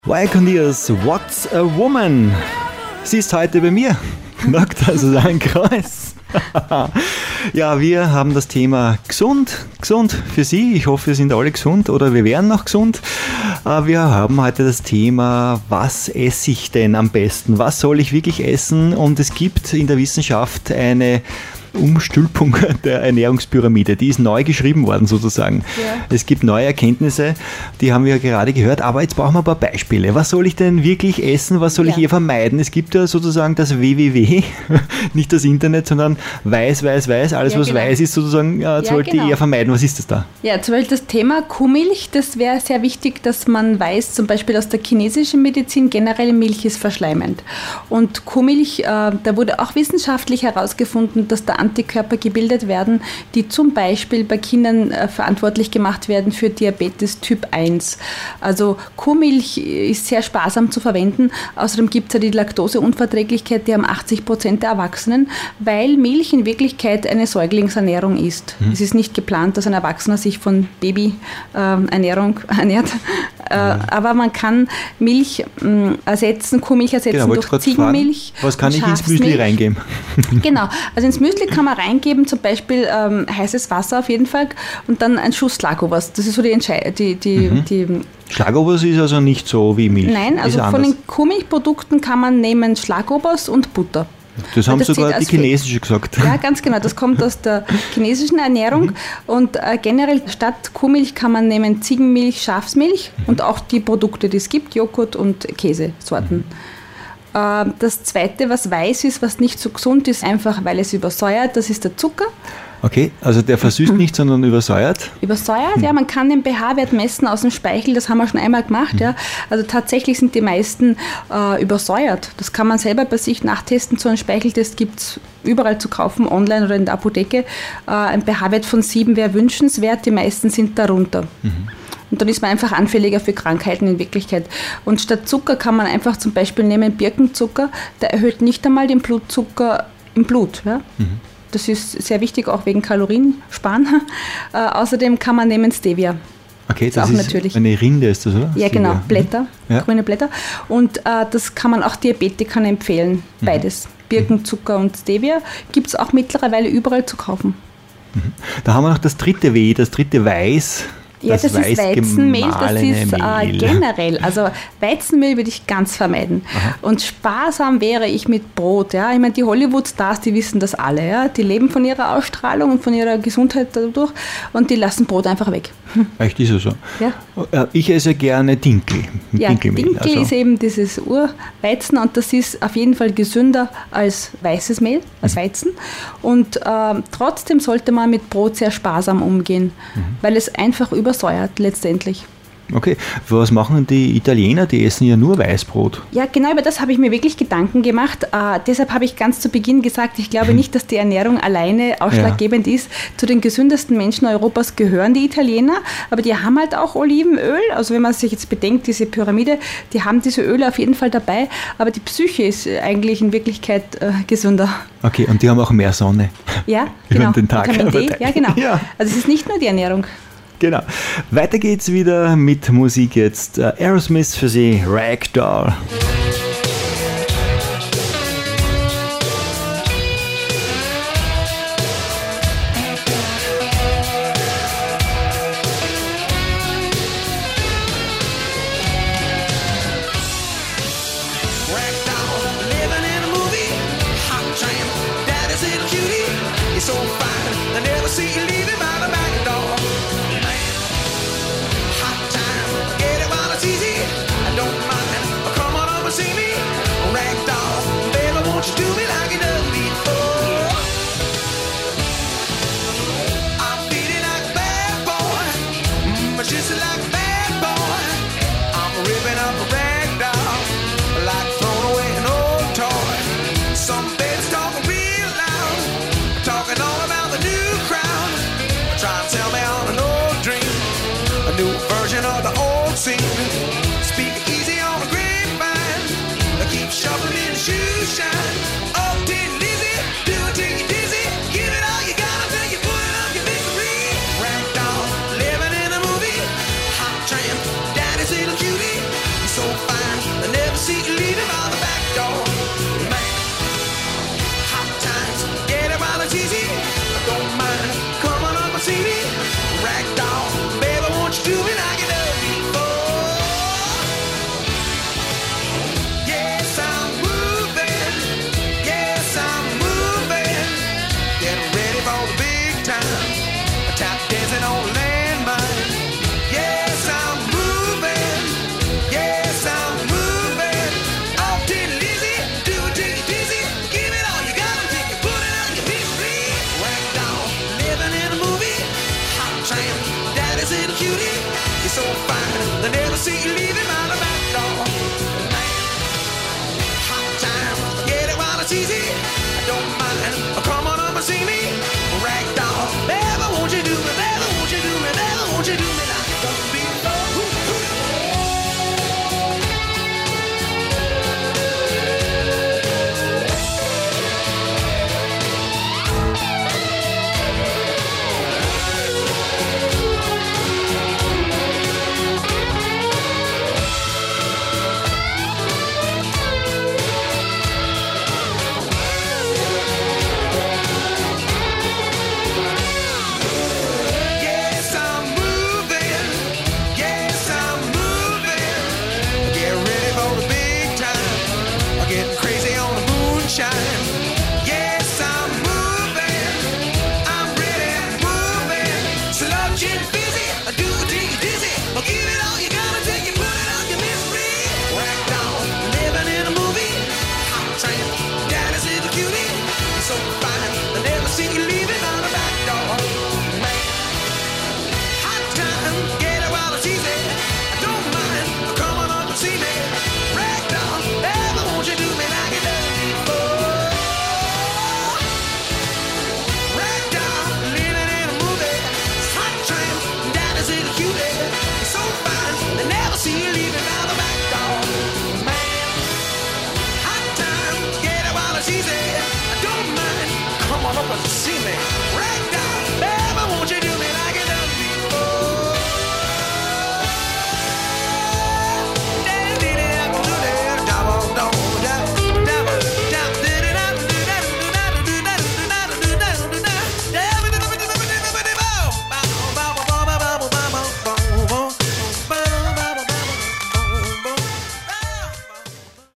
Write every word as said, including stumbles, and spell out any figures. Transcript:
Waconiers, What's a Woman? Sie ist heute bei mir, Doktor Susanne Kreuz. Ja, wir haben das Thema gesund, gesund für Sie. Ich hoffe, wir sind alle gesund oder wir wären noch gesund. Wir haben heute das Thema, was esse ich denn am besten? Was soll ich wirklich essen? Und es gibt in der Wissenschaft eine Umstülpung der Ernährungspyramide. Die ist neu geschrieben worden sozusagen. Ja. Es gibt neue Erkenntnisse, die haben wir gerade gehört, aber jetzt brauchen wir ein paar Beispiele. Was soll ich denn wirklich essen? Was soll ja. ich eher vermeiden? Es gibt ja sozusagen das W W W, nicht das Internet, sondern weiß, weiß, weiß. Alles, ja, was genau. weiß ist sozusagen, äh, ja, sollte genau. ich eher vermeiden. Was ist das da? Ja, zum Beispiel das Thema Kuhmilch, das wäre sehr wichtig, dass man weiß, zum Beispiel aus der chinesischen Medizin, generell Milch ist verschleimend. Und Kuhmilch, äh, da wurde auch wissenschaftlich herausgefunden, dass der Antikörper gebildet werden, die zum Beispiel bei Kindern äh, verantwortlich gemacht werden für Diabetes Typ eins. Also Kuhmilch ist sehr sparsam zu verwenden. Außerdem gibt es ja die Laktoseunverträglichkeit, die haben achtzig Prozent der Erwachsenen, weil Milch in Wirklichkeit eine Säuglingsernährung ist. Mhm. Es ist nicht geplant, dass ein Erwachsener sich von Babyernährung äh, ernährt. Äh, mhm. Aber man kann Milch äh, ersetzen, Kuhmilch ersetzen genau, durch Ziegenmilch. Fragen, was kann ich ins Müsli reingeben? Genau, also ins Müsli kann man reingeben, zum Beispiel ähm, heißes Wasser auf jeden Fall und dann ein Schuss Schlagobers. Das ist so die Entscheidung. Die, die, mhm. die Schlagobers ist also nicht so wie Milch? Nein, also von den Kuhmilchprodukten kann man nehmen Schlagobers und Butter. Das haben das sogar die chinesische gesagt. Ja, ganz genau. Das kommt aus der chinesischen Ernährung. Mhm. Und äh, generell statt Kuhmilch kann man nehmen Ziegenmilch, Schafsmilch mhm. und auch die Produkte, die es gibt, Joghurt und Käsesorten. Mhm. Das Zweite, was weiß ist, was nicht so gesund ist, einfach weil es übersäuert, das ist der Zucker. Okay, also der versüßt nicht, sondern übersäuert? Übersäuert, hm. ja, man kann den pH-Wert messen aus dem Speichel, das haben wir schon einmal gemacht. Hm. Ja. Also tatsächlich sind die meisten äh, übersäuert. Das kann man selber bei sich nachtesten. So einen Speicheltest gibt es überall zu kaufen, online oder in der Apotheke. Äh, ein pH-Wert von sieben wäre wünschenswert, die meisten sind darunter. Mhm. Und dann ist man einfach anfälliger für Krankheiten in Wirklichkeit. Und statt Zucker kann man einfach zum Beispiel nehmen Birkenzucker, der erhöht nicht einmal den Blutzucker im Blut. Ja? Mhm. Das ist sehr wichtig, auch wegen Kaloriensparen. Äh, außerdem kann man nehmen Stevia. Okay, das, das ist natürlich eine Rinde, ist das, oder? Ja, Stevia. Genau, Blätter, ja. grüne Blätter. Und äh, das kann man auch Diabetikern empfehlen, mhm. beides. Birkenzucker und Stevia gibt es auch mittlerweile überall zu kaufen. Mhm. Da haben wir noch das dritte W, das dritte Weiß. Ja, das, das ist Weizenmehl, das ist äh, generell, also Weizenmehl würde ich ganz vermeiden. Aha. Und sparsam wäre ich mit Brot. Ja? Ich meine, die Hollywood-Stars, die wissen das alle. Ja? Die leben von ihrer Ausstrahlung und von ihrer Gesundheit dadurch und die lassen Brot einfach weg. Echt, ist es so? Ja. Ich esse gerne Dinkel. Ja, Dinkelmehl. Dinkel also. Ist eben dieses Urweizen und das ist auf jeden Fall gesünder als weißes Mehl, als Weizen. Und äh, trotzdem sollte man mit Brot sehr sparsam umgehen, mhm. weil es einfach übersäuert letztendlich. Okay, was machen die Italiener? Die essen ja nur Weißbrot. Ja, genau über das habe ich mir wirklich Gedanken gemacht. Äh, deshalb habe ich ganz zu Beginn gesagt, ich glaube nicht, dass die Ernährung alleine ausschlaggebend ja. ist. Zu den gesündesten Menschen Europas gehören die Italiener, aber die haben halt auch Olivenöl. Also wenn man sich jetzt bedenkt, diese Pyramide, die haben diese Öle auf jeden Fall dabei, aber die Psyche ist eigentlich in Wirklichkeit äh, gesünder. Okay, und die haben auch mehr Sonne. Ja, genau. Über den Tag. Vitamin D, ja, genau. Ja. Also es ist nicht nur die Ernährung. Genau. Weiter geht's wieder mit Musik jetzt. Uh, Aerosmith für Sie, Ragdoll. So fine. see you leaving by the back door. Man, hot times, get it while it's easy. I don't mind, come on up and see me. Ragdoll, baby, won't you do me like you done before? Yes, I'm moving. Yes, I'm moving. Getting ready for the big time. Tap dancing on landmine. Yes, I'm moving. Yes, I'm moving. Oh, till Lizzie, do it till you dizzy. Give it all you got until you put it on your feet. Ragdoll, living in a movie. Hot tramp, daddy's in a cutie. You're so fine, they never see you leaving by the back door. Man, hot time, get it while it's easy. I don't mind, come on up and see me. Ragdoll, baby, won't you do me, baby, won't you do me, baby, won't you do me like you done before? Yes, I'm moving. Yes, I'm moving. Get ready for the big time. I'm getting crazy on the moonshine. Yes, I'm moving. I'm ready, moving. Sludging busy. I do it till you dizzy. I'll give it all you gotta take you put it on your mystery. Ragdoll, living in a movie. Hot tramp, daddy's in a cutie. You're so fine, I never see you leaving on the back door. Man, hot time, get it while it's easy. I don't mind, come on up and see me. Ragdoll, baby, won't you do me like you done before? Ragdoll, living in a movie. Hot tramp, daddy's in a cutie. You're so fine, they never see you leaving out the back door. Man, hot time, get it while it's easy. I don't mind, come on up and see me. Ragdoll.